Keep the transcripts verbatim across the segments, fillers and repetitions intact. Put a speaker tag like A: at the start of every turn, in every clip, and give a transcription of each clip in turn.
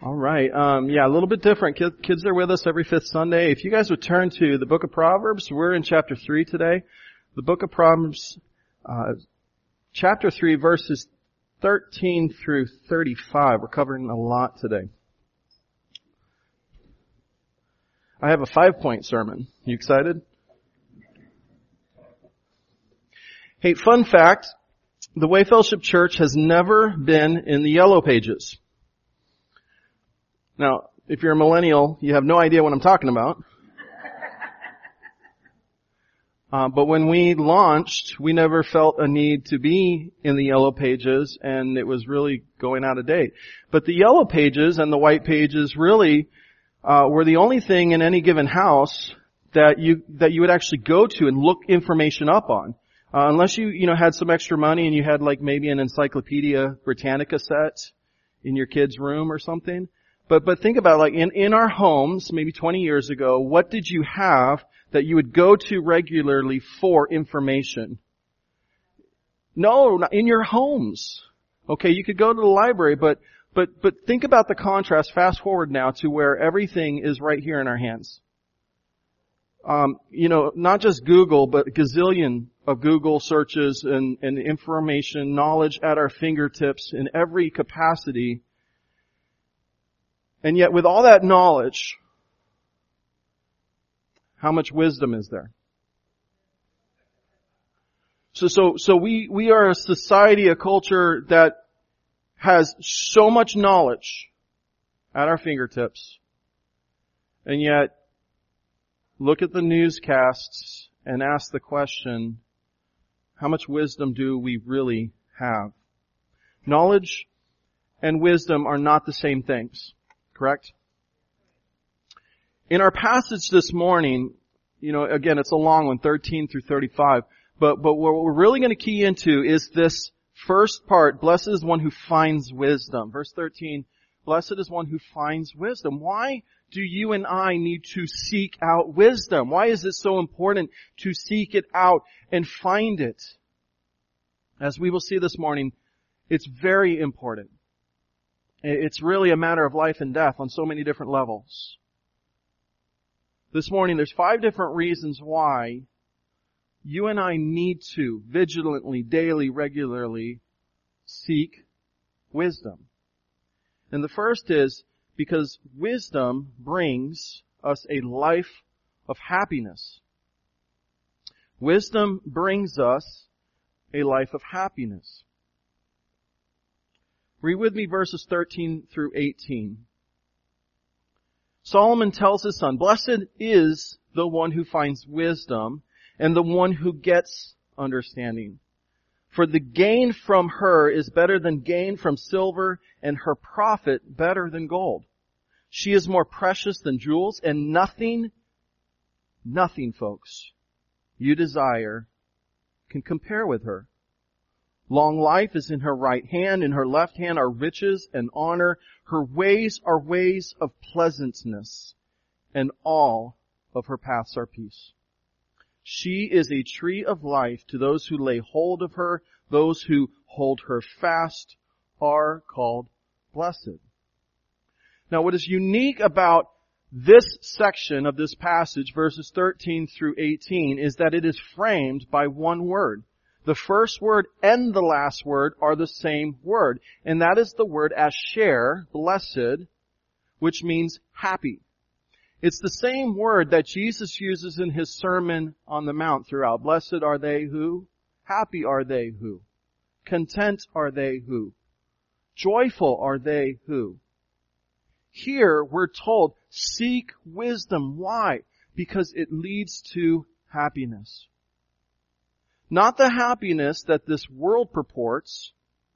A: All right. Um, yeah, a little bit different. Kids, kids are with us every fifth Sunday. If you guys would turn to the book of Proverbs, we're in chapter three today. The book of Proverbs, uh, chapter three, verses thirteen through thirty-five. We're covering a lot today. I have a five-point sermon. You excited? Hey, fun fact. The Way Fellowship Church has never been in the Yellow Pages. Now, if you're a millennial, you have no idea what I'm talking about. Uh, but when we launched, we never felt a need to be in the Yellow Pages, and it was really going out of date. But the Yellow Pages and the White Pages really uh, were the only thing in any given house that you that you would actually go to and look information up on. Uh, unless you, you know, had some extra money and you had like maybe an Encyclopedia Britannica set in your kid's room or something. But, but think about it, like in, in our homes, maybe twenty years ago, what did you have that you would go to regularly for information? No, not in your homes. Okay, you could go to the library, but, but, but think about the contrast, fast forward now to where everything is right here in our hands. Um, you know, not just Google, but a gazillion of Google searches and, and information, knowledge at our fingertips in every capacity. And yet with all that knowledge, how much wisdom is there? So, so, so we, we are a society, a culture that has so much knowledge at our fingertips. And yet, look at the newscasts and ask the question, how much wisdom do we really have? Knowledge and wisdom are not the same things, correct? In our passage this morning, you know, again, it's a long one, thirteen through thirty-five, but, but what we're really going to key into is this first part, blessed is one who finds wisdom. Verse thirteen, blessed is one who finds wisdom. Why do you and I need to seek out wisdom? Why is it so important to seek it out and find it? As we will see this morning, it's very important. It's really a matter of life and death on so many different levels. This morning, there's five different reasons why you and I need to vigilantly, daily, regularly seek wisdom. And the first is because wisdom brings us a life of happiness. Wisdom brings us a life of happiness. Read with me verses thirteen through eighteen. Solomon tells his son, blessed is the one who finds wisdom and the one who gets understanding. For the gain from her is better than gain from silver, and her profit better than gold. She is more precious than jewels, and nothing, nothing, folks, you desire can compare with her. Long life is in her right hand, in her left hand are riches and honor. Her ways are ways of pleasantness, and all of her paths are peace. She is a tree of life to those who lay hold of her. Those who hold her fast are called blessed. Now, what is unique about this section of this passage, verses thirteen through eighteen, is that it is framed by one word. The first word and the last word are the same word, and that is the word asher, blessed, which means happy. It's the same word that Jesus uses in His Sermon on the Mount throughout. Blessed are they who? Happy are they who? Content are they who? Joyful are they who? Here we're told, seek wisdom. Why? Because it leads to happiness. Not the happiness that this world purports,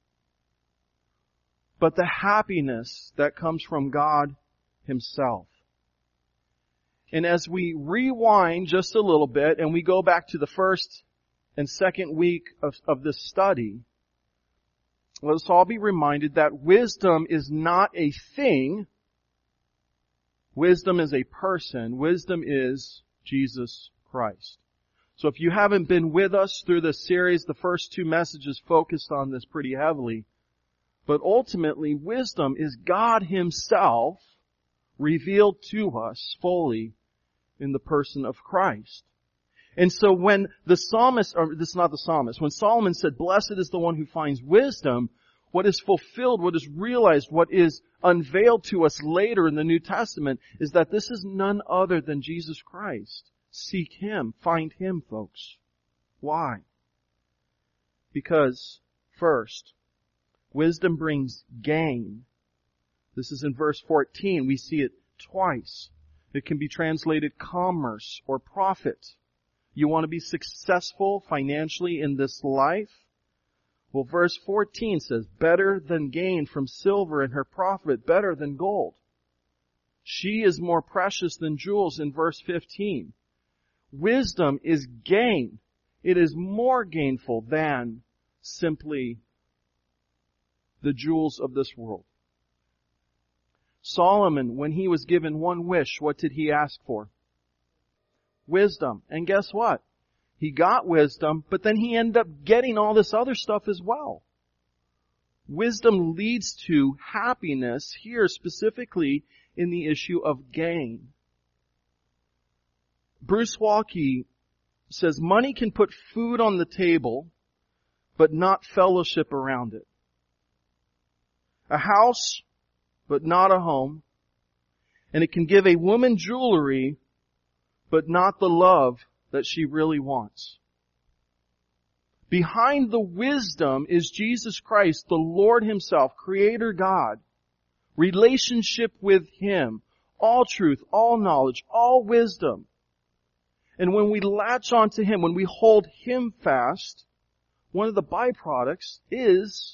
A: but the happiness that comes from God Himself. And as we rewind just a little bit and we go back to the first and second week of, of this study, let us all be reminded that wisdom is not a thing. Wisdom is a person. Wisdom is Jesus Christ. So if you haven't been with us through this series, the first two messages focused on this pretty heavily. But ultimately, wisdom is God Himself revealed to us fully in the person of Christ. And so when the psalmist, or this is not the psalmist, when Solomon said, blessed is the one who finds wisdom, what is fulfilled, what is realized, what is unveiled to us later in the New Testament is that this is none other than Jesus Christ. Seek Him. Find Him, folks. Why? Because, first, wisdom brings gain. This is in verse fourteen. We see it twice. It can be translated commerce or profit. You want to be successful financially in this life? Well, verse fourteen says, better than gain from silver and her profit, better than gold. She is more precious than jewels in verse fifteen. Wisdom is gain. It is more gainful than simply the jewels of this world. Solomon, when he was given one wish, what did he ask for? Wisdom. And guess what? He got wisdom, but then he ended up getting all this other stuff as well. Wisdom leads to happiness here specifically in the issue of gain. Bruce Waltke says money can put food on the table, but not fellowship around it. A house, but not a home. And it can give a woman jewelry, but not the love that she really wants. Behind the wisdom is Jesus Christ, the Lord Himself, Creator God. Relationship with Him. All truth, all knowledge, all wisdom. And when we latch onto Him, when we hold Him fast, one of the byproducts is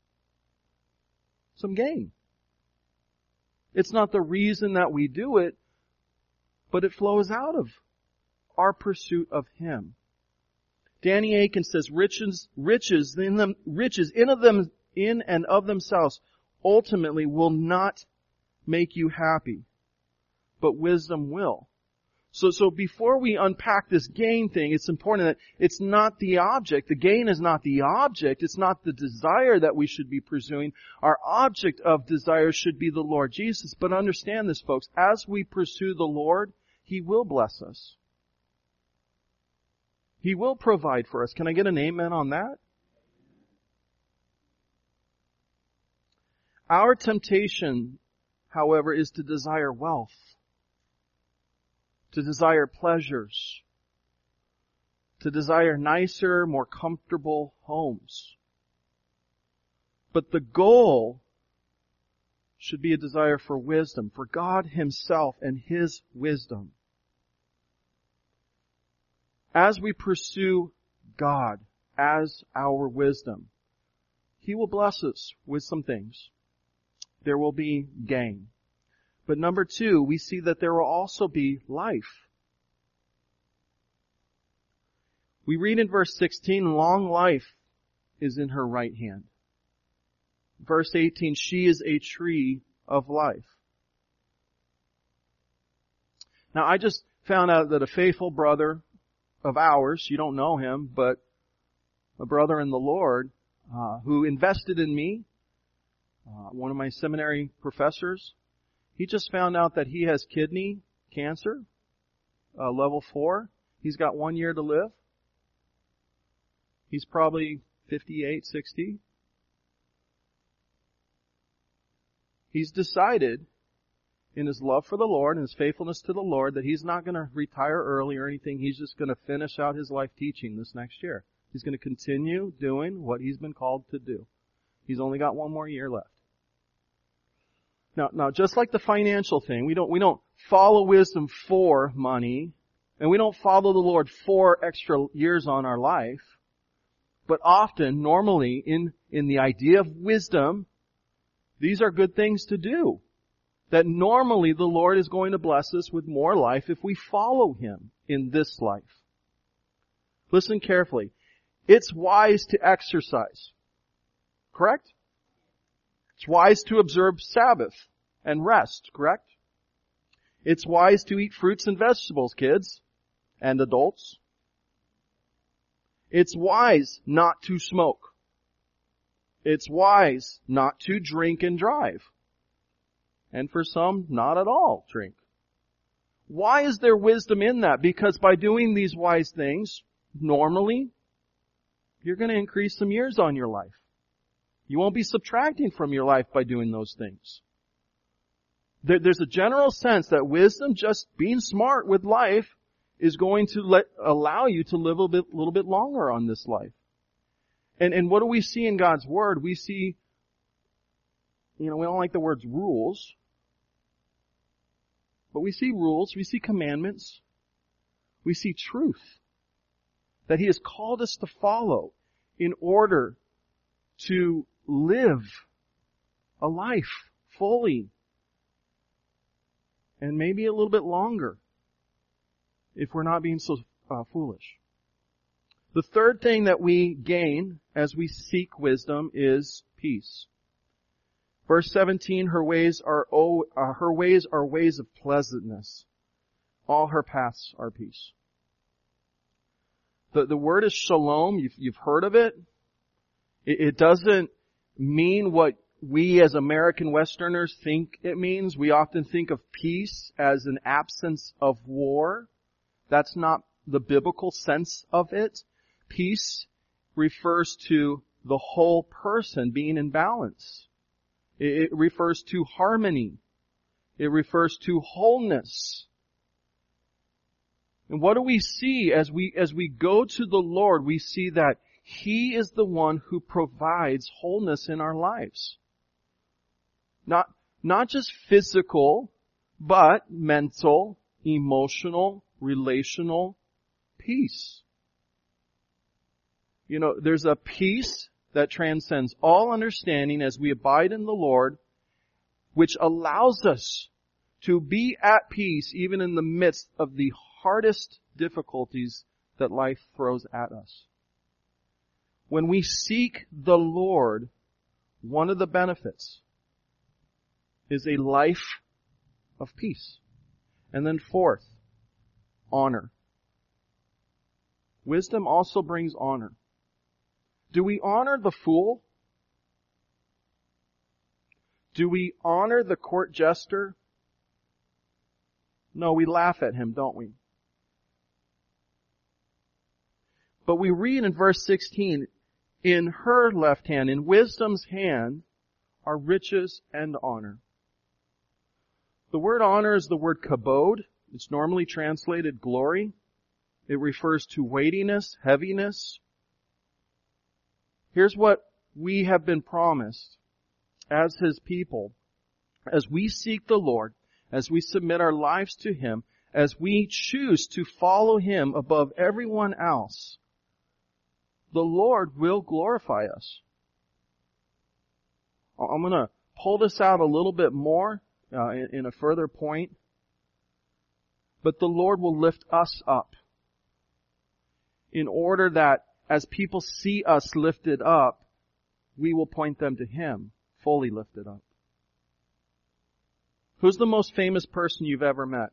A: some gain. It's not the reason that we do it, but it flows out of our pursuit of Him. Danny Akin says, riches, riches in them, riches in of them, in and of themselves ultimately will not make you happy, but wisdom will. So, so before we unpack this gain thing, it's important that it's not the object. The gain is not the object. It's not the desire that we should be pursuing. Our object of desire should be the Lord Jesus. But understand this, folks. As we pursue the Lord, He will bless us. He will provide for us. Can I get an amen on that? Our temptation, however, is to desire wealth, to desire pleasures, to desire nicer, more comfortable homes. But the goal should be a desire for wisdom, for God Himself and His wisdom. As we pursue God as our wisdom, He will bless us with some things. There will be gain. But number two, we see that there will also be life. We read in verse sixteen, long life is in her right hand. Verse eighteen, she is a tree of life. Now I just found out that a faithful brother of ours, you don't know him, but a brother in the Lord, uh, who invested in me, uh, one of my seminary professors, he just found out that he has kidney cancer, uh, level four. He's got one year to live. He's probably fifty-eight, sixty. He's decided in his love for the Lord and his faithfulness to the Lord that he's not going to retire early or anything. He's just going to finish out his life teaching this next year. He's going to continue doing what he's been called to do. He's only got one more year left. Now, now, just like the financial thing, we don't, we don't follow wisdom for money, and we don't follow the Lord for extra years on our life. But often, normally, in, in the idea of wisdom, these are good things to do. That normally the Lord is going to bless us with more life if we follow Him in this life. Listen carefully. It's wise to exercise. Correct? It's wise to observe Sabbath and rest. Correct? It's wise to eat fruits and vegetables, kids and adults. It's wise not to smoke. It's wise not to drink and drive. And for some, not at all drink. Why is there wisdom in that? Because by doing these wise things, normally, you're going to increase some years on your life. You won't be subtracting from your life by doing those things. There, there's a general sense that wisdom, just being smart with life, is going to let, allow you to live a little bit, little bit longer on this life. And, and what do we see in God's Word? We see, you know, we don't like the words rules, but we see rules, we see commandments, we see truth that He has called us to follow in order to live a life fully and maybe a little bit longer if we're not being so uh, foolish. The third thing that we gain as we seek wisdom is peace. Verse seventeen, her ways are oh, uh, her ways are ways of pleasantness. All her paths are peace. The, the word is shalom. You've, you've heard of it. it. It doesn't mean what we as American Westerners think it means. We often think of peace as an absence of war. That's not the biblical sense of it. Peace refers to the whole person being in balance. It refers to harmony. It refers to wholeness. And what do we see as we, as we go to the Lord? We see that He is the one who provides wholeness in our lives. Not, not just physical, but mental, emotional, relational peace. You know, there's a peace that transcends all understanding as we abide in the Lord, which allows us to be at peace even in the midst of the hardest difficulties that life throws at us. When we seek the Lord, one of the benefits is a life of peace. And then fourth, honor. Wisdom also brings honor. Do we honor the fool? Do we honor the court jester? No, we laugh at him, don't we? But we read in verse sixteen, in her left hand, in wisdom's hand, are riches and honor. The word honor is the word kabod. It's normally translated glory. It refers to weightiness, heaviness. Here's what we have been promised as His people. As we seek the Lord, as we submit our lives to Him, as we choose to follow Him above everyone else, the Lord will glorify us. I'm going to pull this out a little bit more uh, in, in a further point. But the Lord will lift us up in order that as people see us lifted up, we will point them to Him, fully lifted up. Who's the most famous person you've ever met?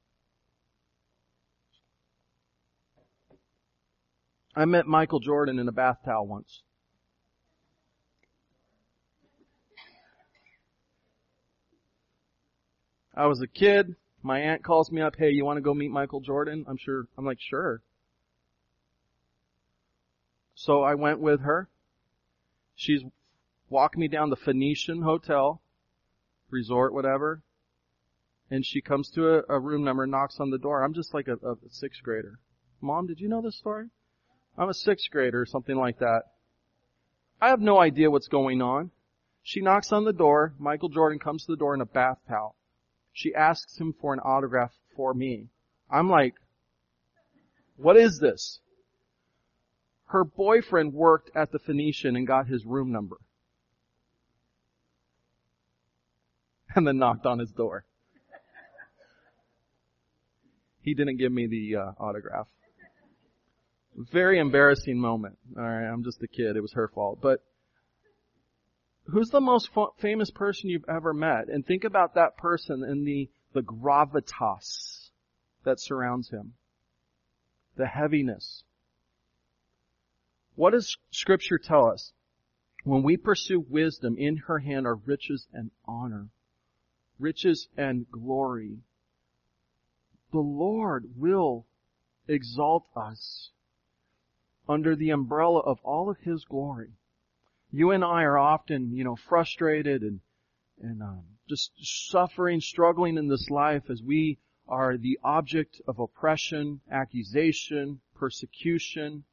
A: I met Michael Jordan in a bath towel once. I was a kid. My aunt calls me up, hey, you want to go meet Michael Jordan? I'm sure, I'm like, sure. So I went with her. She's walking me down the Phoenician Hotel, resort, whatever. And she comes to a, a room number and knocks on the door. I'm just like a, a sixth grader. Mom, did you know this story? I'm a sixth grader or something like that. I have no idea what's going on. She knocks on the door. Michael Jordan comes to the door in a bath towel. She asks him for an autograph for me. I'm like, what is this? Her boyfriend worked at the Phoenician and got his room number. And then knocked on his door. He didn't give me the uh, autograph. Very embarrassing moment. Alright, I'm just a kid. It was her fault. But who's the most fa- famous person you've ever met? And think about that person and the, the gravitas that surrounds him. The heaviness. What does Scripture tell us? When we pursue wisdom, in her hand are riches and honor, riches and glory. The Lord will exalt us under the umbrella of all of His glory. You and I are often, you know, frustrated and, and um, just suffering, struggling in this life as we are the object of oppression, accusation, persecution.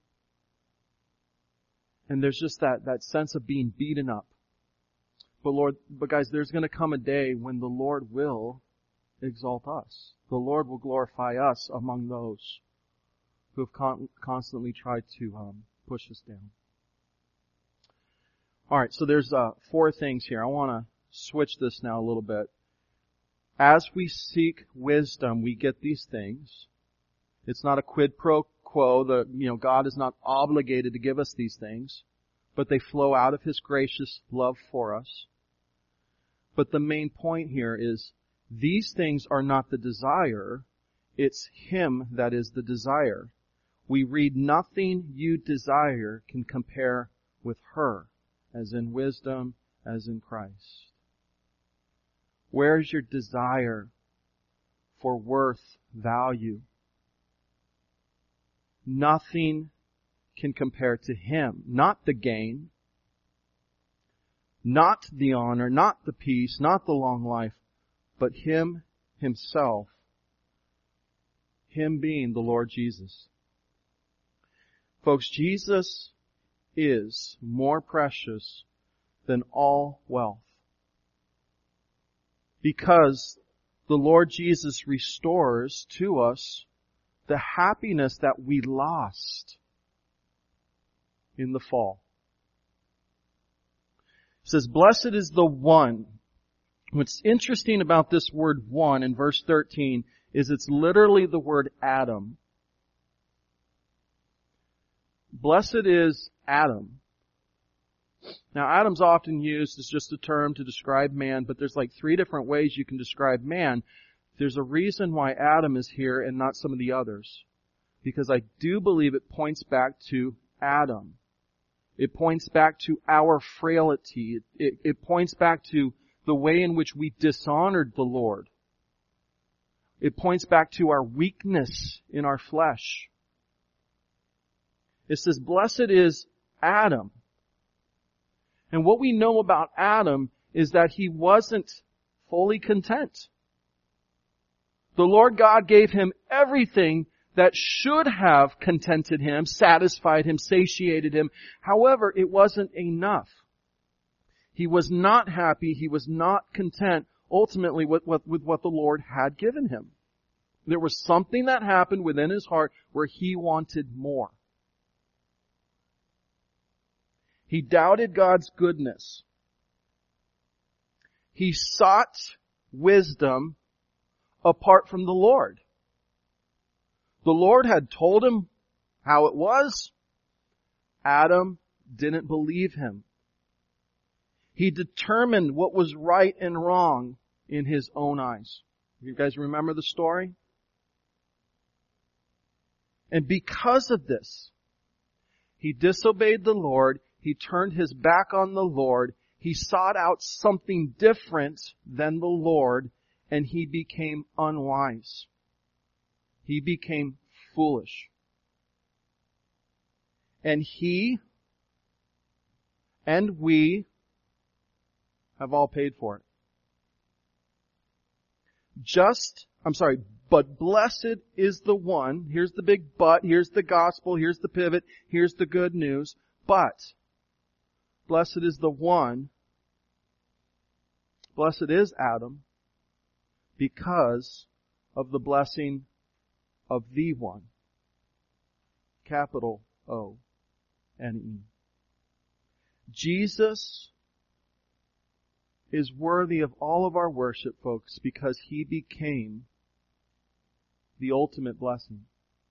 A: And there's just that, that sense of being beaten up. But Lord, but guys, there's going to come a day when the Lord will exalt us. The Lord will glorify us among those who have con- constantly tried to um, push us down. All right, so there's uh, four things here. I want to switch this now a little bit. As we seek wisdom, we get these things. It's not a quid pro quo. The, you know, God is not obligated to give us these things, but they flow out of His gracious love for us. But the main point here is these things are not the desire. It's Him that is the desire. We read, nothing you desire can compare with her, as in wisdom, as in Christ. Where's your desire for worth, value? Nothing can compare to Him. Not the gain, not the honor, not the peace, not the long life, but Him Himself. Him being the Lord Jesus. Folks, Jesus is more precious than all wealth. Because the Lord Jesus restores to us the happiness that we lost in the fall. It says, blessed is the one. What's interesting about this word one in verse thirteen is it's literally the word Adam. Blessed is Adam. Now, Adam's often used as just a term to describe man, but there's like three different ways you can describe man. There's a reason why Adam is here and not some of the others. Because I do believe it points back to Adam. It points back to our frailty. It, it, it points back to the way in which we dishonored the Lord. It points back to our weakness in our flesh. It says, blessed is Adam. And what we know about Adam is that he wasn't fully content. The Lord God gave him everything that should have contented him, satisfied him, satiated him. However, it wasn't enough. He was not happy. He was not content ultimately with, with, with what the Lord had given him. There was something that happened within his heart where he wanted more. He doubted God's goodness. He sought wisdom apart from the Lord. The Lord had told him how it was. Adam didn't believe him. He determined what was right and wrong in his own eyes. You guys remember the story? And because of this, he disobeyed the Lord. He turned his back on the Lord. He sought out something different than the Lord, and he became unwise. He became foolish. And he and we have all paid for it. Just, I'm sorry, but blessed is the one, here's the big but, here's the gospel, here's the pivot, here's the good news, but blessed is the one, blessed is Adam, because of the blessing of the one. Capital O N E. Jesus is worthy of all of our worship, folks, because He became the ultimate blessing.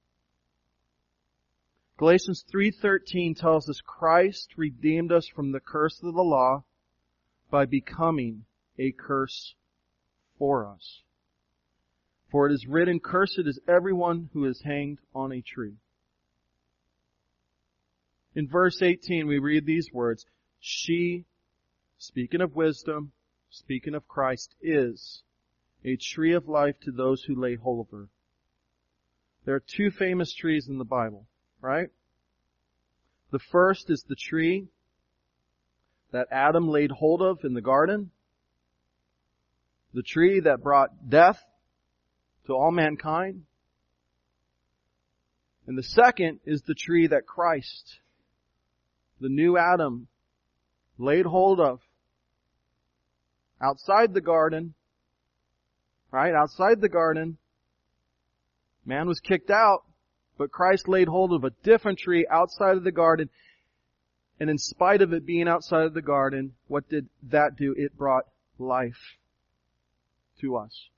A: Galatians three thirteen tells us Christ redeemed us from the curse of the law by becoming a curse for us. For it is written, cursed is everyone who is hanged on a tree. In verse eighteen we read these words, She, speaking of wisdom, speaking of Christ, is a tree of life to those who lay hold of her. There are two famous trees in the Bible, right? The first is the tree that Adam laid hold of in the garden. The tree that brought death to all mankind. And the second is the tree that Christ, the new Adam, laid hold of outside the garden, right? Outside the garden. Man was kicked out, but Christ laid hold of a different tree outside of the garden. And in spite of it being outside of the garden, what did that do? It brought life to us.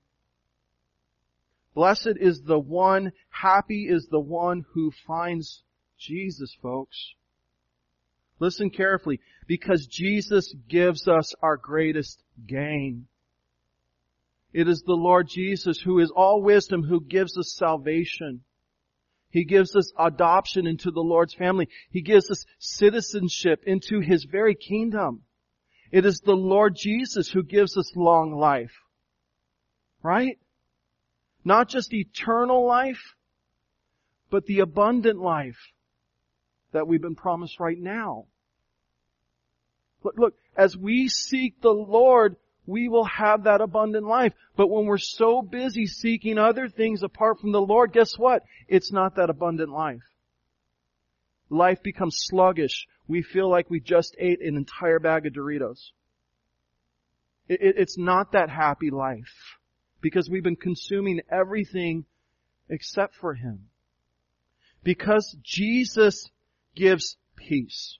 A: Blessed is the one, happy is the one who finds Jesus, folks. Listen carefully, because Jesus gives us our greatest gain. It is the Lord Jesus who is all wisdom, who gives us salvation. He gives us adoption into the Lord's family. He gives us citizenship into His very kingdom. It is the Lord Jesus who gives us long life. Right? Not just eternal life, but the abundant life that we've been promised right now. Look, look, as we seek the Lord, we will have that abundant life. But when we're so busy seeking other things apart from the Lord, guess what? It's not that abundant life. Life becomes sluggish. We feel like we just ate an entire bag of Doritos. It, it, it's not that happy life. Because we've been consuming everything except for Him. Because Jesus gives peace.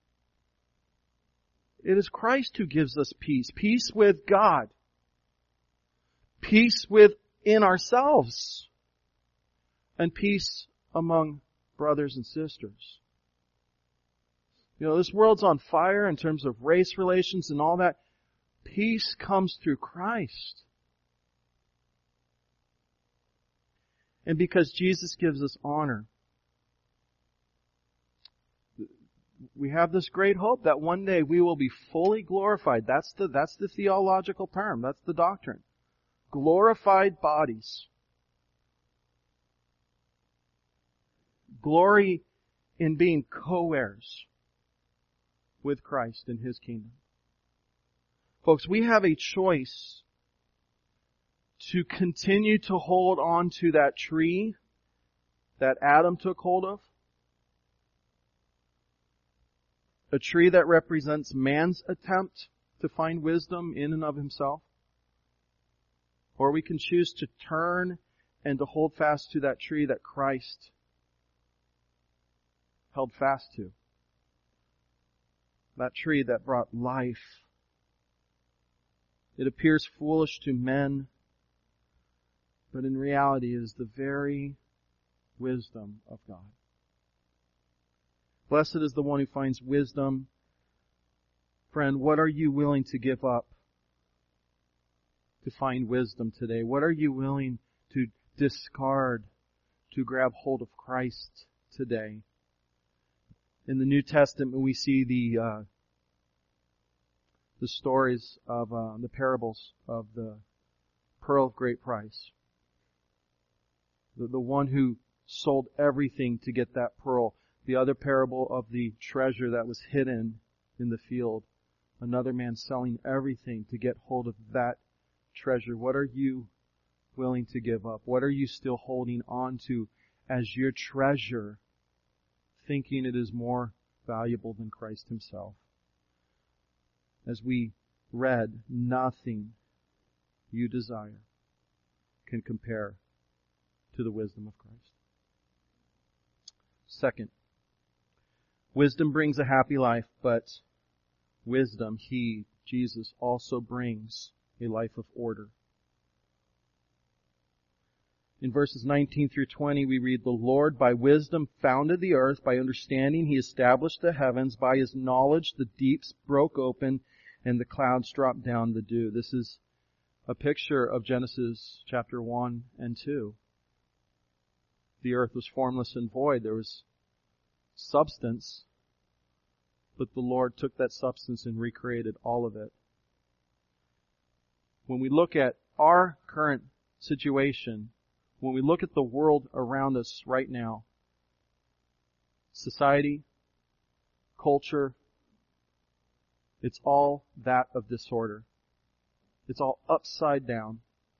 A: It is Christ who gives us peace. Peace with God. Peace within ourselves. And peace among brothers and sisters. You know, this world's on fire in terms of race relations and all that. Peace comes through Christ. And because Jesus gives us honor, we have this great hope that one day we will be fully glorified. That's the, that's the theological term. That's the doctrine. Glorified bodies. Glory in being co-heirs with Christ in His kingdom. Folks, we have a choice to continue to hold on to that tree that Adam took hold of. A tree that represents man's attempt to find wisdom in and of himself. Or we can choose to turn and to hold fast to that tree that Christ held fast to. That tree that brought life. It appears foolish to men, but in reality it is the very wisdom of God. Blessed is the one who finds wisdom. Friend, what are you willing to give up to find wisdom today? What are you willing to discard to grab hold of Christ today? In the New Testament we see the uh, the stories of uh, the parables of the pearl of great price. The, the one who sold everything to get that pearl. The other parable of the treasure that was hidden in the field. Another man selling everything to get hold of that treasure. What are you willing to give up? What are you still holding on to as your treasure, thinking it is more valuable than Christ Himself? As we read, nothing you desire can compare to the wisdom of Christ. Second, wisdom brings a happy life, but wisdom, He, Jesus, also brings a life of order. In verses nineteen through twenty we read, "The Lord by wisdom founded the earth, by understanding He established the heavens, by His knowledge the deeps broke open, and the clouds dropped down the dew." This is a picture of Genesis chapter one and two. The earth was formless and void. There was substance, but the Lord took that substance and recreated all of it. When we look at our current situation, when we look at the world around us right now, society, culture, it's all that of disorder. It's all upside down.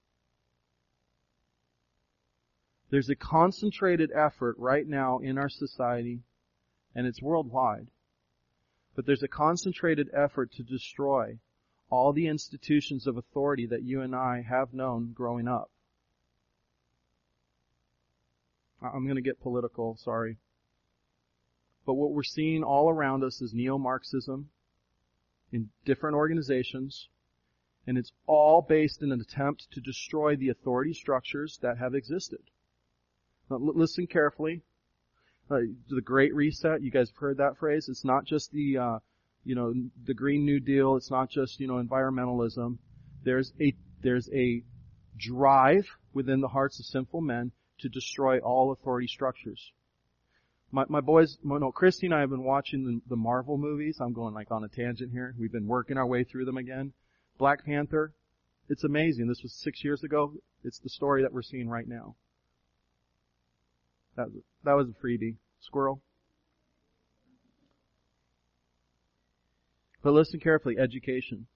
A: There's a concentrated effort right now in our society, and it's worldwide, but there's a concentrated effort to destroy all the institutions of authority that you and I have known growing up. I'm going to get political, sorry. But what we're seeing all around us is neo-Marxism in different organizations, and it's all based in an attempt to destroy the authority structures that have existed. Now, l- listen carefully. Uh, the Great Reset, you guys have heard that phrase. It's not just the, uh, you know, the Green New Deal. It's not just, you know, environmentalism. There's a, there's a drive within the hearts of sinful men to destroy all authority structures. My, my boys, no, Christy and I have been watching the, the Marvel movies. I'm going like on a tangent here. We've been working our way through them again. Black Panther, it's amazing. This was six years ago. It's the story that we're seeing right now. That, that was a freebie. Squirrel. But listen carefully, education.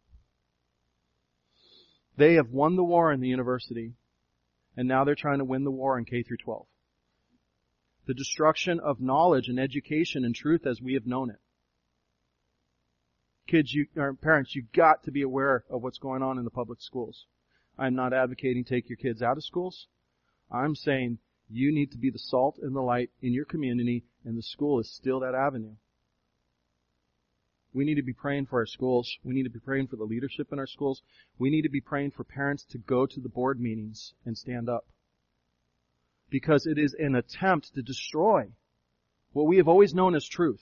A: They have won the war in the university, and now they're trying to win the war in K through twelve. The destruction of knowledge and education and truth as we have known it. Kids, you, or parents, you've got to be aware of what's going on in the public schools. I'm not advocating take your kids out of schools. I'm saying you need to be the salt and the light in your community, and the school is still that avenue. We need to be praying for our schools. We need to be praying for the leadership in our schools. We need to be praying for parents to go to the board meetings and stand up. Because it is an attempt to destroy what we have always known as truth.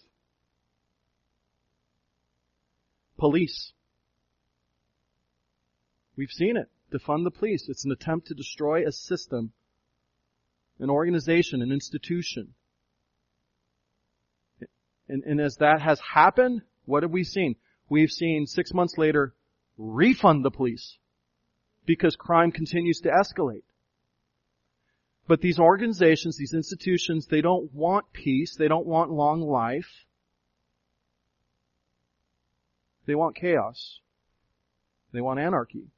A: Police. We've seen it. Defund the police. It's an attempt to destroy a system, an organization, an institution. And, and as that has happened, what have we seen? We've seen six months later, refund the police because crime continues to escalate. But these organizations, these institutions, they don't want peace. They don't want long life. They want chaos. They want anarchy.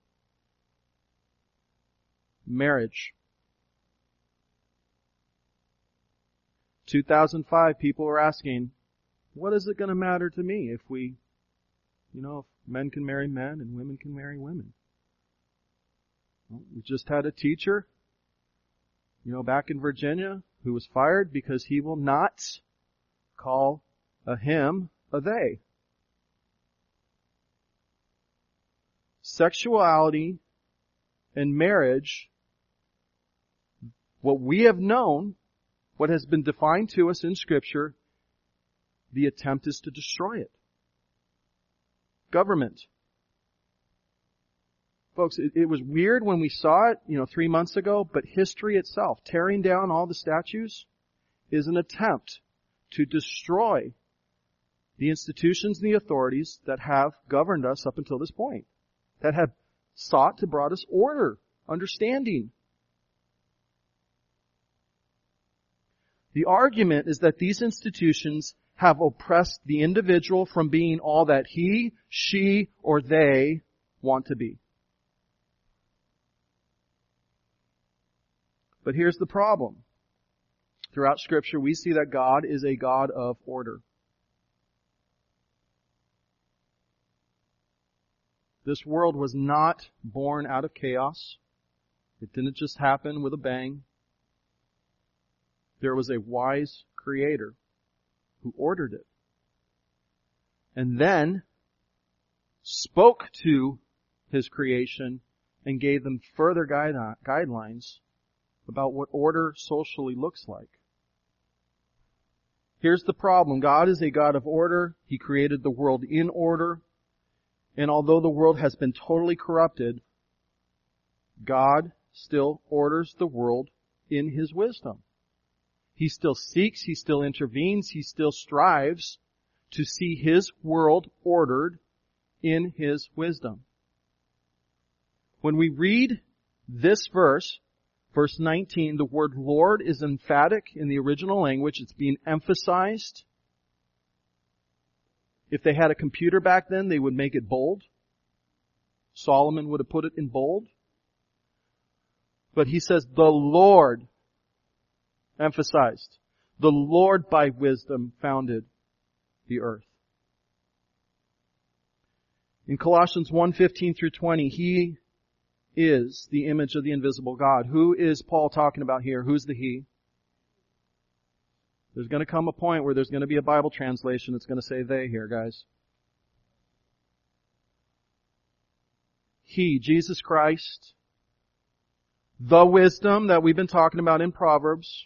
A: Marriage. two thousand five, people were asking, what is it going to matter to me if we, you know, if men can marry men and women can marry women? Well, we just had a teacher, you know, back in Virginia who was fired because he will not call a him a they. Sexuality and marriage, what we have known, what has been defined to us in Scripture, the attempt is to destroy it. Government. Folks, it, it was weird when we saw it, you know, three months ago, but history itself, tearing down all the statues, is an attempt to destroy the institutions and the authorities that have governed us up until this point, that have sought to brought us order, understanding. The argument is that these institutions have oppressed the individual from being all that he, she, or they want to be. But here's the problem. Throughout Scripture, we see that God is a God of order. This world was not born out of chaos. It didn't just happen with a bang. There was a wise creator who ordered it. And then spoke to his creation and gave them further guide, guidelines about what order socially looks like. Here's the problem. God is a God of order. He created the world in order. And although the world has been totally corrupted, God still orders the world in His wisdom. He still seeks, He still intervenes, He still strives to see His world ordered in His wisdom. When we read this verse, verse nineteen, the word Lord is emphatic in the original language. It's being emphasized. If they had a computer back then, they would make it bold. Solomon would have put it in bold. But he says, the Lord, emphasized, the Lord by wisdom founded the earth. In Colossians one fifteen through twenty, He is the image of the invisible God. Who is Paul talking about here? Who's the He? There's going to come a point where there's going to be a Bible translation that's going to say they here, guys. He, Jesus Christ, the wisdom that we've been talking about in Proverbs.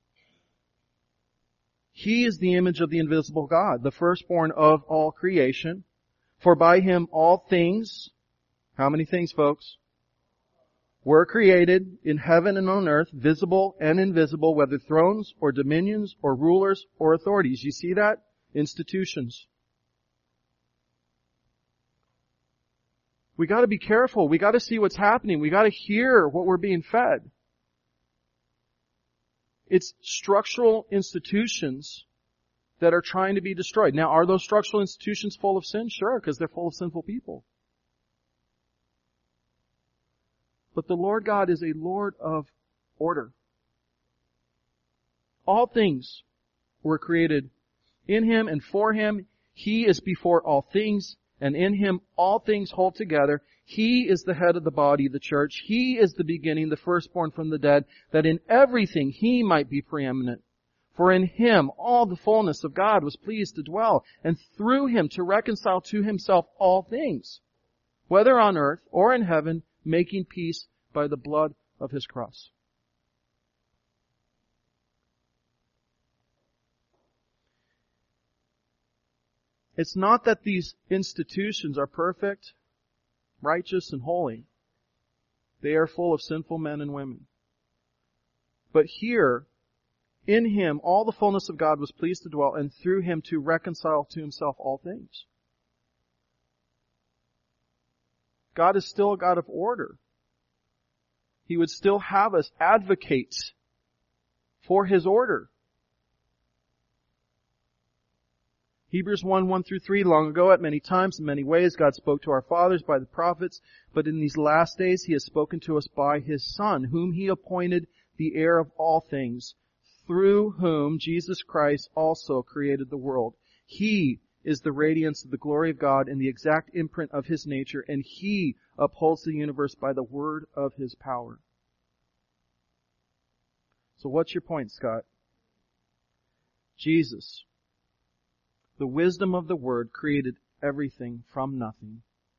A: He is the image of the invisible God, the firstborn of all creation. For by Him all things, how many things, folks? Were created in heaven and on earth, visible and invisible, whether thrones or dominions or rulers or authorities. You see that? Institutions. We got to be careful. We got to see what's happening. We got to hear what we're being fed. It's structural institutions that are trying to be destroyed. Now, are those structural institutions full of sin? Sure, because they're full of sinful people. But the Lord God is a Lord of order. All things were created in Him and for Him. He is before all things, and in Him all things hold together. He is the head of the body, the church. He is the beginning, the firstborn from the dead, that in everything He might be preeminent. For in Him all the fullness of God was pleased to dwell, and through Him to reconcile to Himself all things, whether on earth or in heaven, making peace by the blood of His cross. It's not that these institutions are perfect, righteous, and holy. They are full of sinful men and women. But here, in Him, all the fullness of God was pleased to dwell, and through Him to reconcile to Himself all things. God is still a God of order. He would still have us advocate for His order. Hebrews one, one through three, long ago at many times in many ways God spoke to our fathers by the prophets, but in these last days He has spoken to us by His Son, whom He appointed the heir of all things, through whom Jesus Christ also created the world. He is the radiance of the glory of God and the exact imprint of His nature, and He upholds the universe by the word of His power. So what's your point, Scott? Jesus, the wisdom of the Word, created everything from nothing.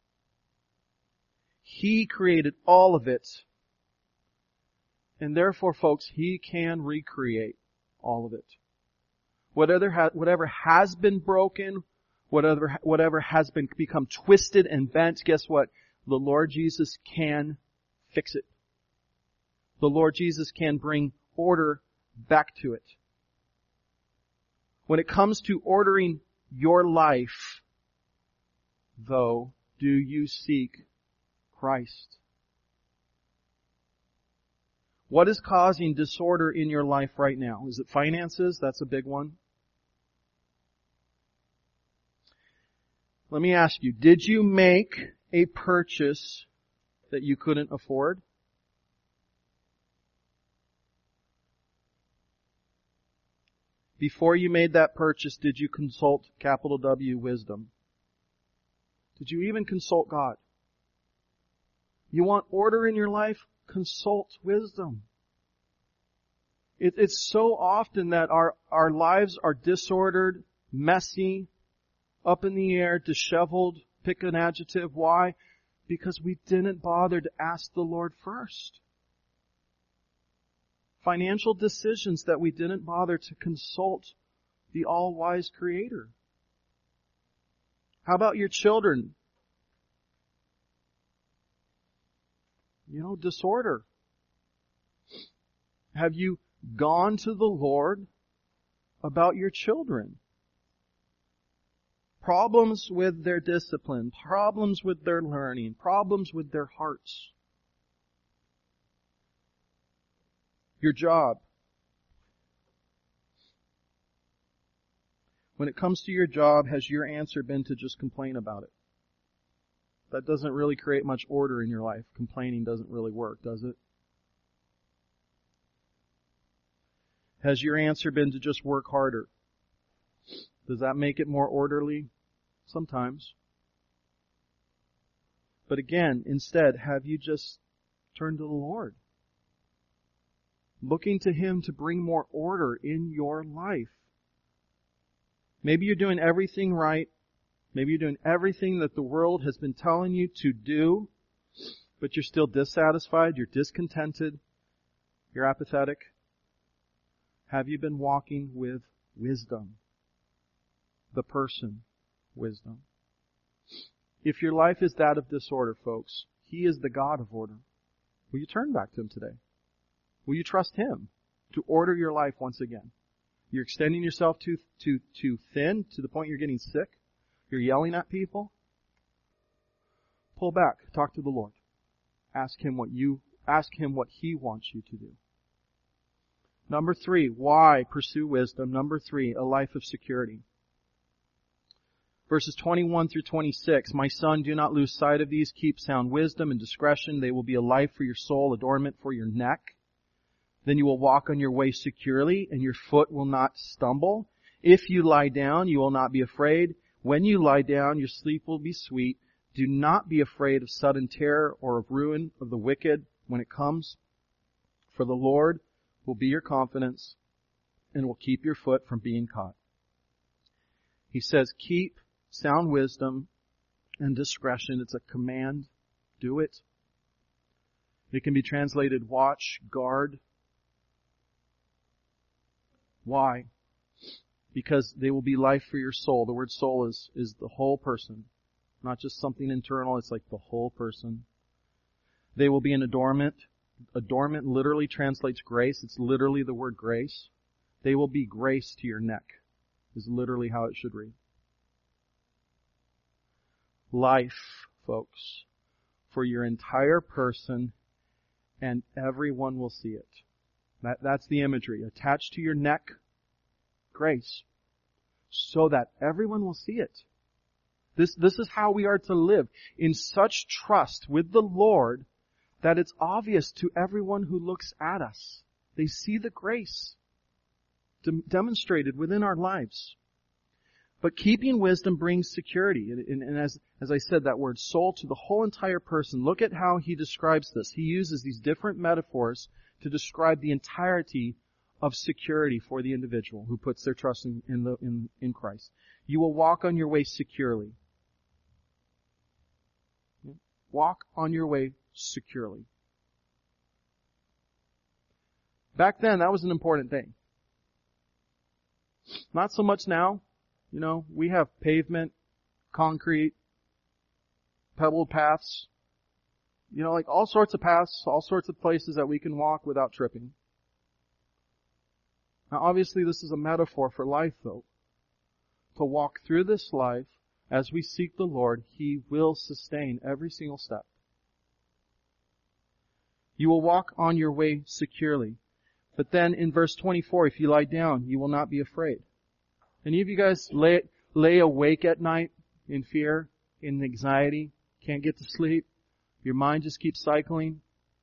A: He created all of it. And therefore, folks, He can recreate all of it. Whatever, ha- whatever has been broken, whatever, whatever has been become twisted and bent, guess what? The Lord Jesus can fix it. The Lord Jesus can bring order back to it. When it comes to ordering your life, though, do you seek Christ? What is causing disorder in your life right now? Is it finances? That's a big one. Let me ask you, did you make a purchase that you couldn't afford? Before you made that purchase, did you consult capital W wisdom? Did you even consult God? You want order in your life? Consult wisdom. It, it's so often that our, our lives are disordered, messy, up in the air, disheveled. Pick an adjective. Why? Because we didn't bother to ask the Lord first. Financial decisions that we didn't bother to consult the all-wise Creator. How about your children? You know, disorder. Have you gone to the Lord about your children? problems with their discipline, problems with their learning, problems with their hearts. Your job. When it comes to your job, has your answer been to just complain about it? That doesn't really create much order in your life. Complaining doesn't really work, does it? Has your answer been to just work harder? Does that make it more orderly? Sometimes. But again, instead, have you just turned to the Lord? Looking to Him to bring more order in your life. Maybe you're doing everything right. Maybe you're doing everything that the world has been telling you to do, but you're still dissatisfied, you're discontented, you're apathetic. Have you been walking with wisdom? The person, wisdom. If your life is that of disorder, folks, He is the God of order. Will you turn back to Him today? Will you trust Him to order your life once again? You're extending yourself too, too, too thin to the point you're getting sick. You're yelling at people. Pull back. Talk to the Lord. Ask Him what you, ask Him what He wants you to do. Number three, why pursue wisdom? Number three, a life of security. Verses twenty-one through twenty-six, my son, do not lose sight of these. Keep sound wisdom and discretion. They will be a life for your soul, adornment for your neck. Then you will walk on your way securely, and your foot will not stumble. If you lie down, you will not be afraid. When you lie down, your sleep will be sweet. Do not be afraid of sudden terror or of ruin of the wicked when it comes. For the Lord will be your confidence and will keep your foot from being caught. He says, keep sound wisdom and discretion. It's a command. Do it. It can be translated watch, guard. Why? Because they will be life for your soul. The word soul is, is the whole person. Not just something internal, it's like the whole person. They will be an adornment. Adornment literally translates grace. It's literally the word grace. They will be grace to your neck, is literally how it should read. Life, folks, for your entire person, and everyone will see it. That, that's the imagery. Attached to your neck, grace, so that everyone will see it. This, this is how we are to live, in such trust with the Lord that it's obvious to everyone who looks at us. They see the grace de- demonstrated within our lives. But keeping wisdom brings security. And, and, and as, as I said, that word soul to the whole entire person. Look at how he describes this. He uses these different metaphors to describe the entirety of security for the individual who puts their trust in, in, the, in, in Christ. You will walk on your way securely. Walk on your way securely. Back then, that was an important thing. Not so much now. You know, we have pavement, concrete, pebbled paths. You know, like all sorts of paths, all sorts of places that we can walk without tripping. Now obviously this is a metaphor for life though. To walk through this life as we seek the Lord, He will sustain every single step. You will walk on your way securely. But then in verse twenty-four, if you lie down, you will not be afraid. Any of you guys lay, lay awake at night in fear, in anxiety, can't get to sleep? Your mind just keeps cycling?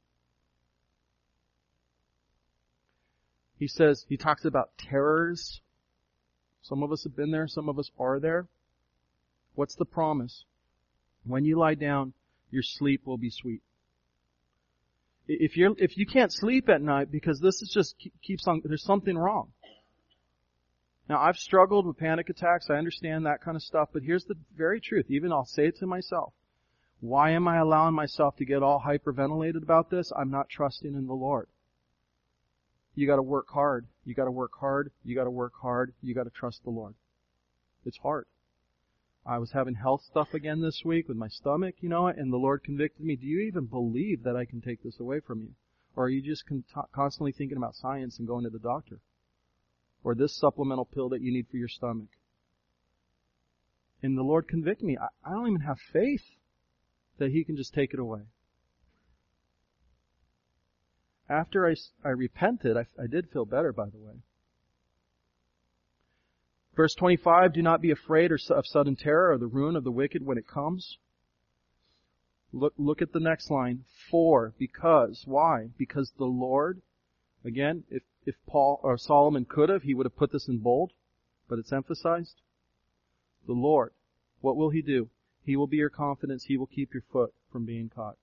A: He says, he talks about terrors. Some of us have been there, some of us are there. What's the promise? When you lie down, your sleep will be sweet. If you're, if you can't sleep at night because this is just keeps on, there's something wrong. Now I've struggled with panic attacks, I understand that kind of stuff, but here's the very truth, even I'll say it to myself. Why am I allowing myself to get all hyperventilated about this? I'm not trusting in the Lord. You gotta work hard, you gotta work hard, you gotta work hard, you gotta trust the Lord. It's hard. I was having health stuff again this week with my stomach, you know, and the Lord convicted me, do you even believe that I can take this away from you? Or are you just con- constantly thinking about science and going to the doctor? Or this supplemental pill that you need for your stomach? And the Lord convicted me. I, I don't even have faith that He can just take it away. After I, I repented, I, I did feel better, by the way. Verse twenty-five, do not be afraid of sudden terror or the ruin of the wicked when it comes. Look, look at the next line. For, because. Why? Because the Lord, again, if, if Paul or Solomon could have, he would have put this in bold, but it's emphasized. The Lord, what will He do? He will be your confidence. He will keep your foot from being caught.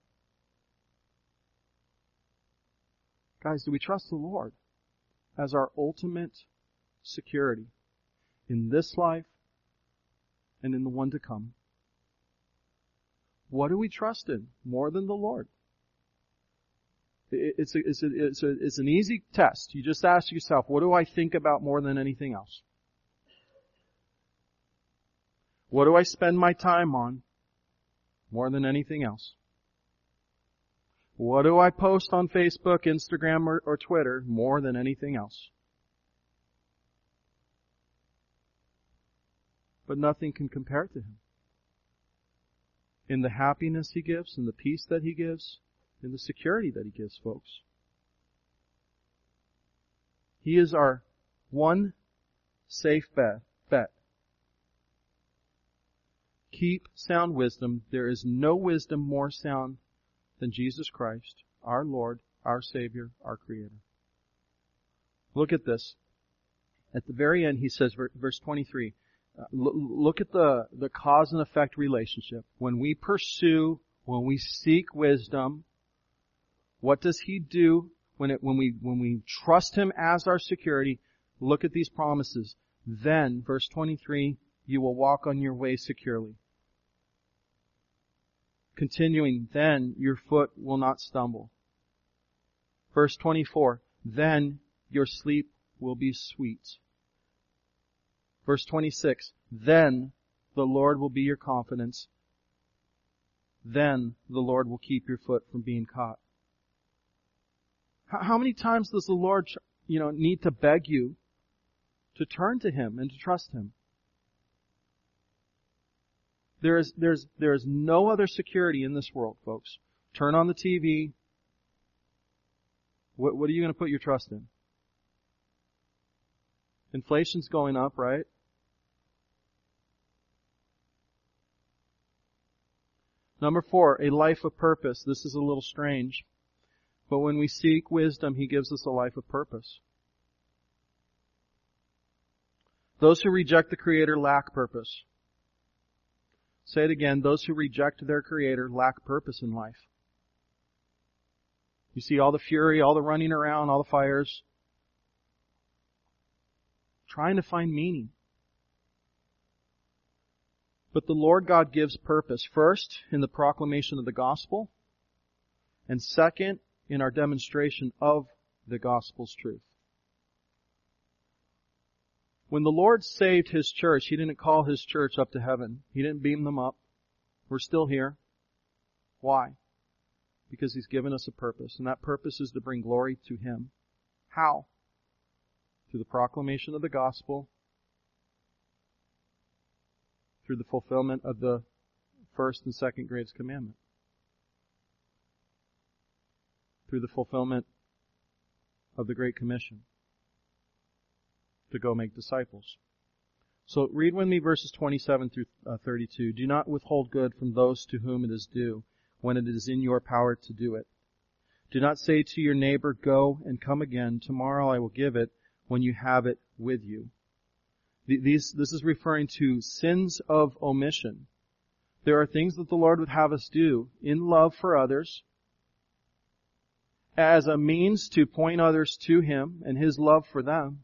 A: Guys, do we trust the Lord as our ultimate security in this life and in the one to come? What do we trust in more than the Lord? It's, a, it's, a, it's, a, it's an easy test. You just ask yourself, what do I think about more than anything else? What do I spend my time on more than anything else? What do I post on Facebook, Instagram, or, or Twitter more than anything else? But nothing can compare to Him. In the happiness He gives, in the peace that He gives, in the security that He gives, folks. He is our one safe bet. bet. Keep sound wisdom. There is no wisdom more sound than Jesus Christ, our Lord, our Savior, our Creator. Look at this. At the very end, He says, verse twenty-three, uh, look at the, the cause and effect relationship. When we pursue, when we seek wisdom, what does He do when it, when we, when we trust Him as our security? Look at these promises. Then, verse twenty-three, you will walk on your way securely. Continuing, then your foot will not stumble. Verse twenty-four, then your sleep will be sweet. Verse twenty-six, then the Lord will be your confidence. Then the Lord will keep your foot from being caught. How many times does the Lord, you know, need to beg you to turn to Him and to trust Him? There is, there's, there is no other security in this world, folks. Turn on the T V. What, what are you going to put your trust in? Inflation's going up, right? Number four, a life of purpose. This is a little strange. But when we seek wisdom, He gives us a life of purpose. Those who reject the Creator lack purpose. Say it again. Those who reject their Creator lack purpose in life. You see all the fury, all the running around, all the fires. Trying to find meaning. But the Lord God gives purpose. First, in the proclamation of the gospel. And second, in our demonstration of the gospel's truth. When the Lord saved His church, He didn't call His church up to heaven. He didn't beam them up. We're still here. Why? Because He's given us a purpose, and that purpose is to bring glory to Him. How? Through the proclamation of the gospel, through the fulfillment of the first and second greatest commandment, through the fulfillment of the Great Commission, to go make disciples. So read with me verses twenty-seven through thirty-two. Do not withhold good from those to whom it is due, when it is in your power to do it. Do not say to your neighbor, go and come again. Tomorrow I will give it when you have it with you. These, this is referring to sins of omission. There are things that the Lord would have us do in love for others, as a means to point others to Him and His love for them.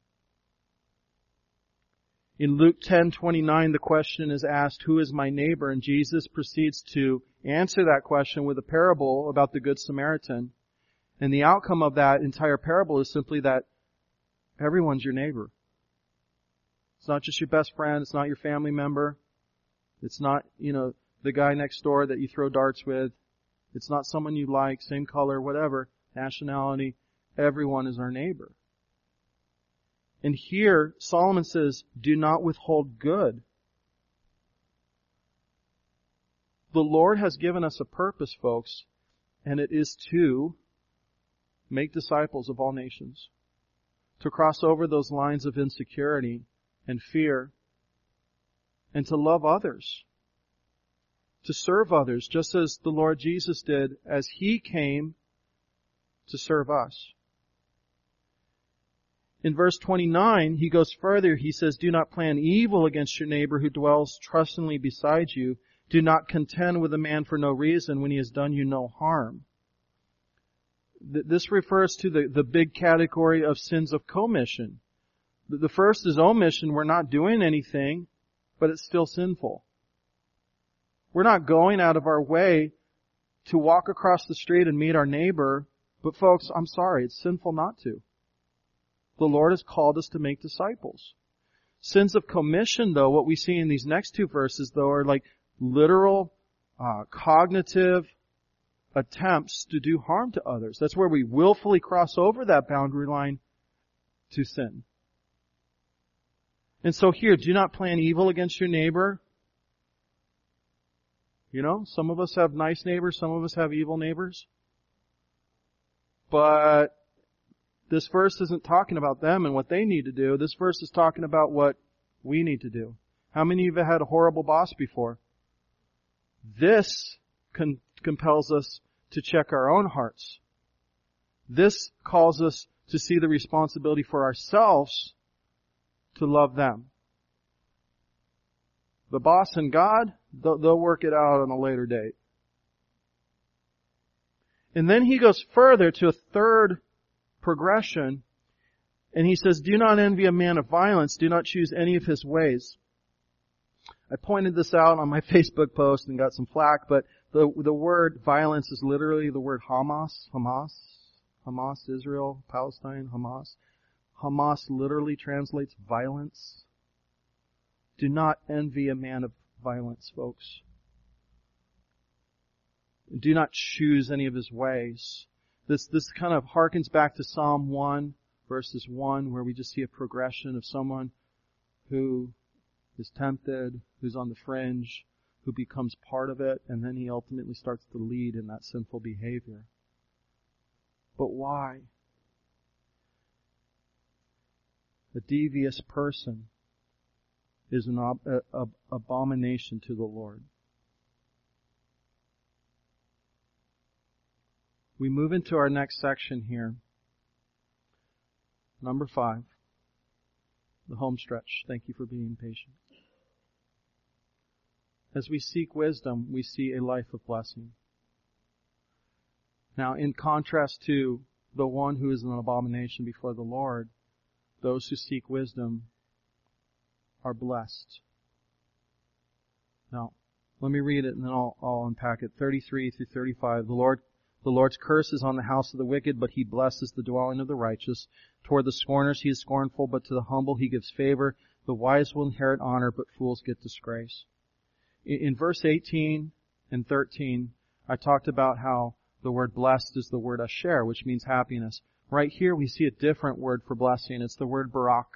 A: In Luke ten twenty-nine, the question is asked, who is my neighbor? And Jesus proceeds to answer that question with a parable about the Good Samaritan. And the outcome of that entire parable is simply that everyone's your neighbor. It's not just your best friend. It's not your family member. It's not, you know, the guy next door that you throw darts with. It's not someone you like, same color, whatever, nationality. Everyone is our neighbor. And here, Solomon says, do not withhold good The Lord has given us a purpose, folks, and it is to make disciples of all nations, to cross over those lines of insecurity and fear, and to love others, to serve others, just as the Lord Jesus did as He came to serve us. In verse twenty-nine, He goes further. He says, do not plan evil against your neighbor who dwells trustingly beside you. Do not contend with a man for no reason when he has done you no harm. This refers to the, the big category of sins of commission. The first is omission. We're not doing anything, but it's still sinful. We're not going out of our way to walk across the street and meet our neighbor, but folks, I'm sorry, it's sinful not to. The Lord has called us to make disciples. Sins of commission, though, what we see in these next two verses, though, are like literal, uh, cognitive attempts to do harm to others. That's where we willfully cross over that boundary line to sin. And so here, do not plan evil against your neighbor. You know, some of us have nice neighbors, some of us have evil neighbors. But this verse isn't talking about them and what they need to do. This verse is talking about what we need to do. How many of you have had a horrible boss before? This con- compels us to check our own hearts. This calls us to see the responsibility for ourselves to love them. The boss and God, they'll, they'll work it out on a later date. And then he goes further to a third progression, and he says, do not envy a man of violence, do not choose any of his ways. I pointed this out on my Facebook post and got some flack, but the the word violence is literally the word Hamas, Hamas, Hamas, Israel, Palestine, Hamas. Hamas literally translates violence. Do not envy a man of violence, folks. Do not choose any of his ways. This this kind of harkens back to Psalm one, verses one, where we just see a progression of someone who is tempted, who's on the fringe, who becomes part of it, and then he ultimately starts to lead in that sinful behavior. But why? A devious person is an ob- a, a, abomination to the Lord. We move into our next section here. Number five. The home stretch. Thank you for being patient. As we seek wisdom, we see a life of blessing. Now, in contrast to the one who is an abomination before the Lord, those who seek wisdom are blessed. Now, let me read it and then I'll, I'll unpack it. thirty-three through thirty-five. The Lord, the Lord's curse is on the house of the wicked, but He blesses the dwelling of the righteous. Toward the scorners He is scornful, but to the humble He gives favor. The wise will inherit honor, but fools get disgrace. In, in verse eighteen and thirteen, I talked about how the word blessed is the word asher, which means happiness. Right here we see a different word for blessing. It's the word barak.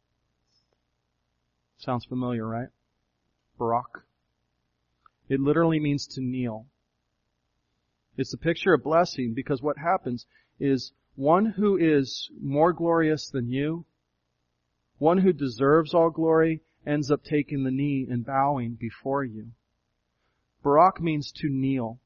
A: Sounds familiar, right? Barak. It literally means to kneel. It's a picture of blessing because what happens is one who is more glorious than you, one who deserves all glory, ends up taking the knee and bowing before you. Barak means to kneel.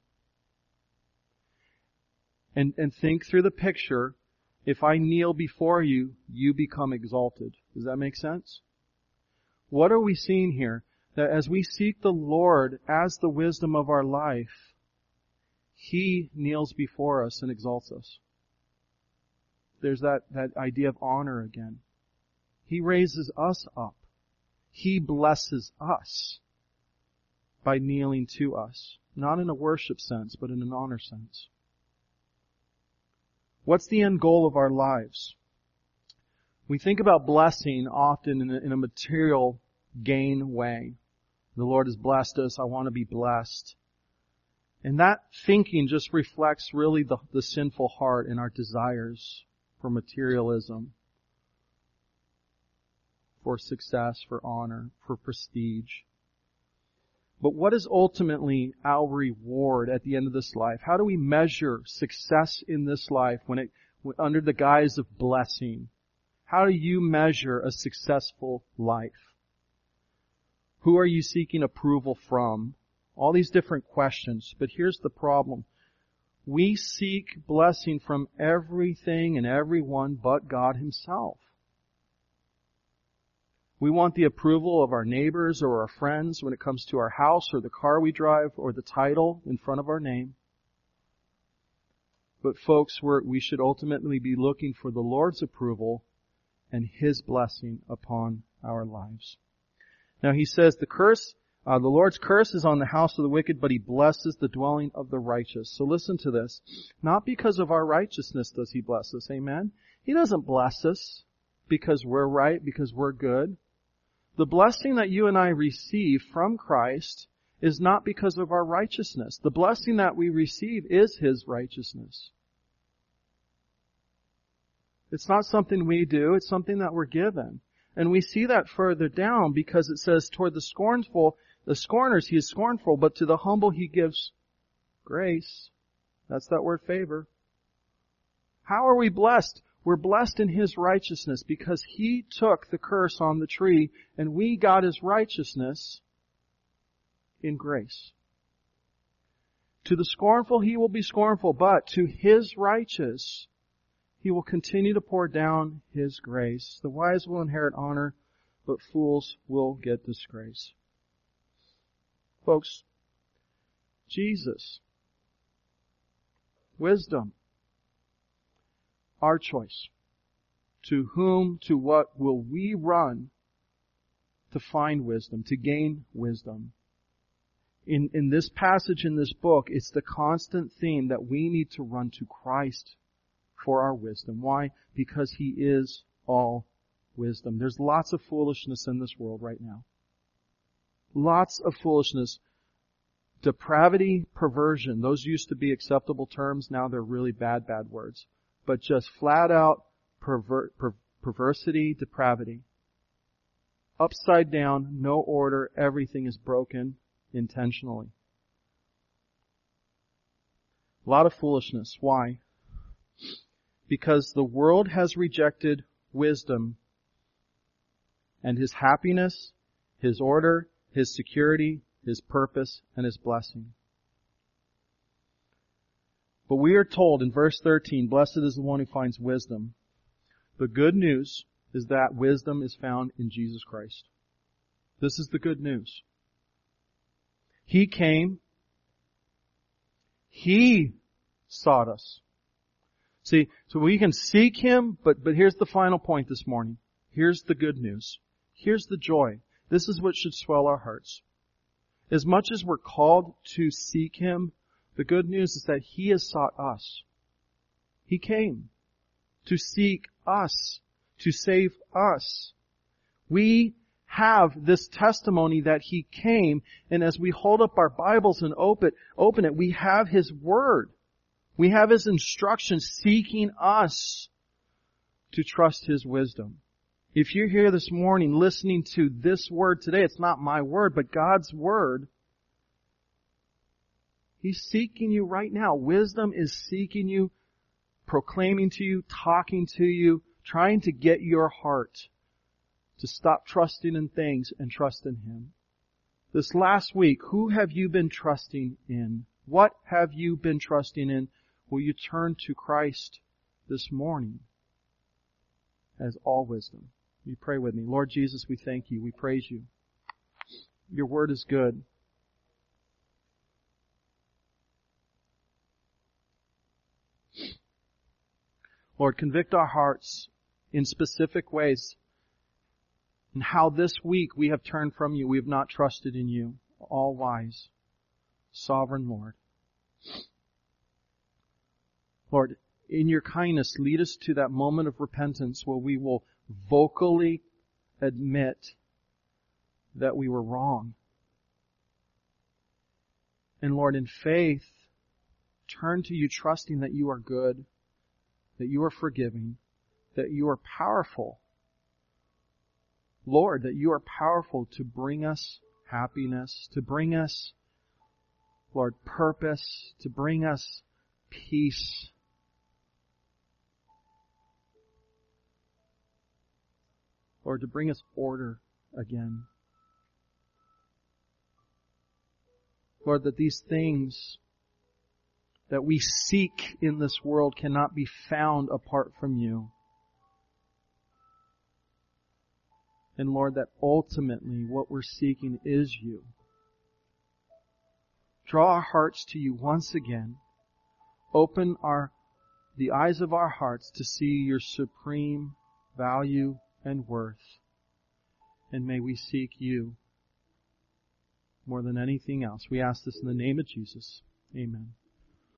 A: And, and think through the picture. If I kneel before you, you become exalted. Does that make sense? What are we seeing here? That as we seek the Lord as the wisdom of our life, He kneels before us and exalts us. There's that, that idea of honor again. He raises us up. He blesses us by kneeling to us. Not in a worship sense, but in an honor sense. What's the end goal of our lives? We think about blessing often in a, in a material gain way. The Lord has blessed us. I want to be blessed. And that thinking just reflects really the, the sinful heart and our desires for materialism, for success, for honor, for prestige. But what is ultimately our reward at the end of this life? How do we measure success in this life when it, under the guise of blessing? How do you measure a successful life? Who are you seeking approval from? All these different questions. But here's the problem. We seek blessing from everything and everyone but God Himself. We want the approval of our neighbors or our friends when it comes to our house or the car we drive or the title in front of our name. But folks, we're, we should ultimately be looking for the Lord's approval and His blessing upon our lives. Now He says the curse, uh, the Lord's curse is on the house of the wicked, but He blesses the dwelling of the righteous. So listen to this. Not because of our righteousness does He bless us. Amen? He doesn't bless us because we're right, because we're good. The blessing that you and I receive from Christ is not because of our righteousness. The blessing that we receive is His righteousness. It's not something we do, it's something that we're given. And we see that further down because it says, toward the scornful, the scorners He is scornful, but to the humble He gives grace. That's that word favor. How are we blessed? We're blessed in His righteousness because He took the curse on the tree and we got His righteousness in grace. To the scornful He will be scornful, but to His righteous He will continue to pour down His grace. The wise will inherit honor, but fools will get disgrace. Folks, Jesus, wisdom, our choice. To whom, to what will we run to find wisdom, to gain wisdom? In, in this passage in this book, it's the constant theme that we need to run to Christ for our wisdom. Why? Because He is all wisdom. There's lots of foolishness in this world right now. Lots of foolishness. Depravity, perversion, those used to be acceptable terms. Now they're really bad, bad words. But just flat out perver- per- perversity, depravity. Upside down, no order, everything is broken intentionally. A lot of foolishness. Why? Because the world has rejected wisdom and His happiness, His order, His security, His purpose, and His blessing. But we are told in verse thirteen, blessed is the one who finds wisdom. The good news is that wisdom is found in Jesus Christ. This is the good news. He came. He sought us. See, so we can seek Him, but, but here's the final point this morning. Here's the good news. Here's the joy. This is what should swell our hearts. As much as we're called to seek Him, the good news is that He has sought us. He came to seek us, to save us. We have this testimony that He came, and as we hold up our Bibles and open, open it, we have His Word. We have His instructions seeking us to trust His wisdom. If you're here this morning listening to this word today, it's not my word, but God's Word. He's seeking you right now. Wisdom is seeking you, proclaiming to you, talking to you, trying to get your heart to stop trusting in things and trust in Him. This last week, who have you been trusting in? What have you been trusting in? Will you turn to Christ this morning as all wisdom? You pray with me. Lord Jesus, we thank You. We praise You. Your Word is good. Lord, convict our hearts in specific ways and how this week we have turned from You. We have not trusted in You, all wise, sovereign Lord. Lord, in Your kindness, lead us to that moment of repentance where we will vocally admit that we were wrong. And Lord, in faith, turn to You, trusting that You are good, that You are forgiving, that You are powerful. Lord, that You are powerful to bring us happiness, to bring us, Lord, purpose, to bring us peace. Lord, to bring us order again. Lord, that these things that we seek in this world cannot be found apart from You. And Lord, that ultimately what we're seeking is You. Draw our hearts to You once again. Open our, the eyes of our hearts to see Your supreme value and worth. And may we seek You more than anything else. We ask this in the name of Jesus. Amen.